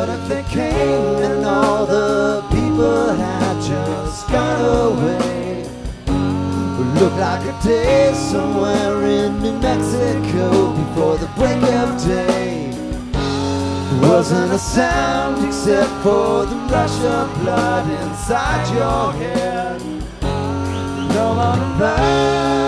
What if they came and all the people had just gone away? It looked like a day somewhere in New Mexico before the break of day. There wasn't a sound except for the rush of blood inside your head. No one around.